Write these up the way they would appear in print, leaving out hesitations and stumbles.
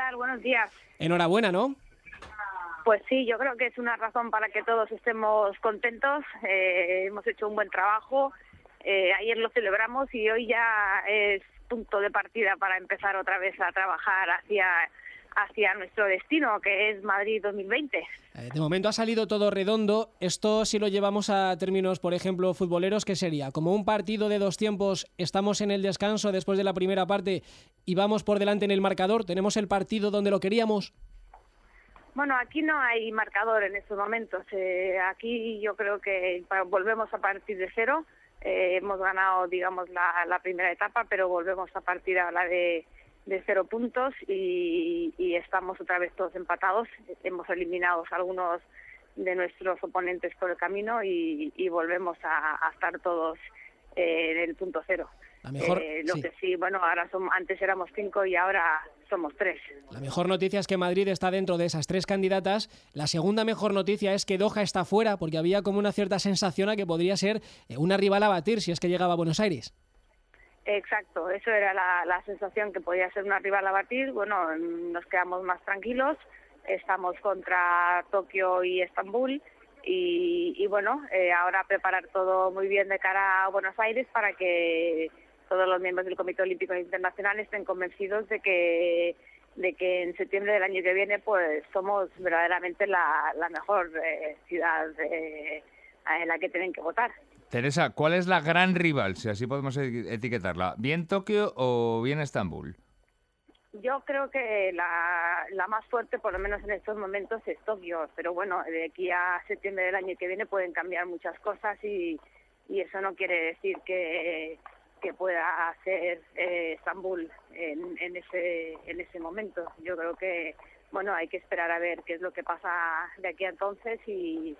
tal? Buenos días. Enhorabuena, ¿no? Pues sí, yo creo que es una razón para que todos estemos contentos. Hemos hecho un buen trabajo. Ayer lo celebramos y hoy ya es punto de partida para empezar otra vez a trabajar hacia nuestro destino, que es Madrid 2020. De momento ha salido todo redondo. Esto, si lo llevamos a términos, por ejemplo, futboleros, ¿qué sería? Como un partido de 2 tiempos, estamos en el descanso después de la primera parte y vamos por delante en el marcador. ¿Tenemos el partido donde lo queríamos? Bueno, aquí no hay marcador en estos momentos. Aquí yo creo que volvemos a partir de cero. Hemos ganado, digamos, la primera etapa, pero volvemos a partir ahora de 0 puntos y estamos otra vez todos empatados. Hemos eliminado a algunos de nuestros oponentes por el camino y volvemos a estar todos en el punto cero. La mejor, sí. Que sí, bueno, antes éramos 5 y ahora somos 3. La mejor noticia es que Madrid está dentro de esas 3 candidatas. La segunda mejor noticia es que Doha está fuera, porque había como una cierta sensación a que podría ser una rival a batir si es que llegaba a Buenos Aires. Exacto, eso era la sensación, que podía ser una rival a batir. Bueno, nos quedamos más tranquilos. Estamos contra Tokio y Estambul y bueno, ahora preparar todo muy bien de cara a Buenos Aires para que todos los miembros del Comité Olímpico Internacional estén convencidos de que en septiembre del año que viene pues somos verdaderamente la mejor ciudad en la que tienen que votar. Teresa, ¿cuál es la gran rival, si así podemos etiquetarla? ¿Bien Tokio o bien Estambul? Yo creo que la más fuerte, por lo menos en estos momentos, es Tokio. Pero bueno, de aquí a septiembre del año que viene pueden cambiar muchas cosas y eso no quiere decir que pueda ser Estambul en ese momento. Yo creo que bueno, hay que esperar a ver qué es lo que pasa de aquí a entonces y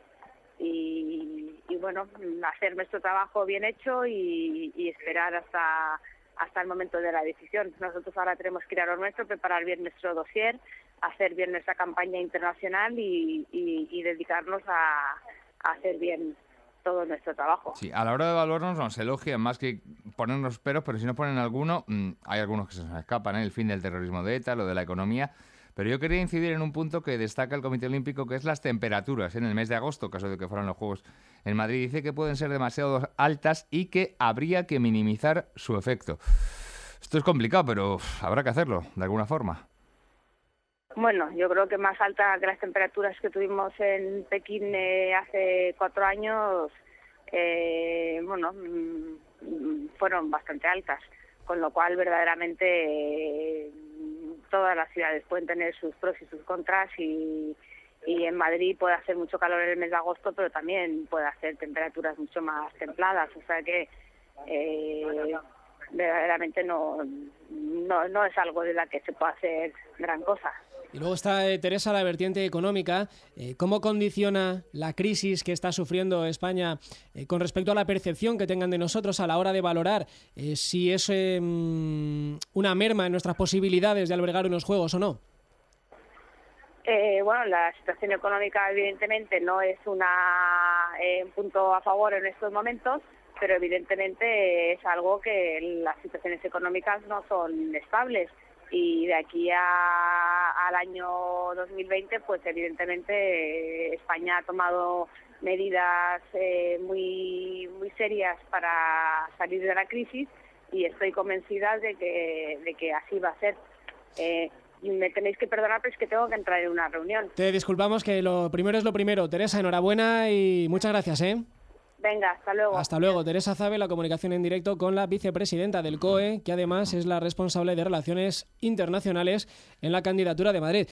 bueno, hacer nuestro trabajo bien hecho y esperar hasta el momento de la decisión. Nosotros ahora tenemos que ir a lo nuestro, preparar bien nuestro dossier, hacer bien nuestra campaña internacional y dedicarnos a hacer bien todo nuestro trabajo. Sí, a la hora de evaluarnos nos elogian más que ponernos peros, pero si no ponen alguno, hay algunos que se nos escapan, el fin del terrorismo de ETA, lo de la economía. Pero yo quería incidir en un punto que destaca el Comité Olímpico, que es las temperaturas. En el mes de agosto, caso de que fueran los Juegos en Madrid, dice que pueden ser demasiado altas y que habría que minimizar su efecto. Esto es complicado, pero habrá que hacerlo, de alguna forma. Bueno, yo creo que más alta que las temperaturas que tuvimos en Pekín hace 4 años, fueron bastante altas, con lo cual verdaderamente todas las ciudades pueden tener sus pros y sus contras y en Madrid puede hacer mucho calor en el mes de agosto, pero también puede hacer temperaturas mucho más templadas, o sea que verdaderamente no es algo de la que se pueda hacer gran cosa. Y luego está, Teresa, la vertiente económica. ¿Cómo condiciona la crisis que está sufriendo España con respecto a la percepción que tengan de nosotros a la hora de valorar si es una merma en nuestras posibilidades de albergar unos Juegos o no? Bueno, la situación económica evidentemente no es un punto a favor en estos momentos, pero evidentemente es algo que las situaciones económicas no son estables. Y de aquí al año 2020, pues evidentemente España ha tomado medidas muy serias para salir de la crisis y estoy convencida de que así va a ser. Me tenéis que perdonar, pero es que tengo que entrar en una reunión. Te disculpamos, que lo primero es lo primero. Teresa, enhorabuena y muchas gracias, ¿eh? Venga, hasta luego. Hasta luego. Teresa Zabe, la comunicación en directo con la vicepresidenta del COE, que además es la responsable de Relaciones Internacionales en la candidatura de Madrid.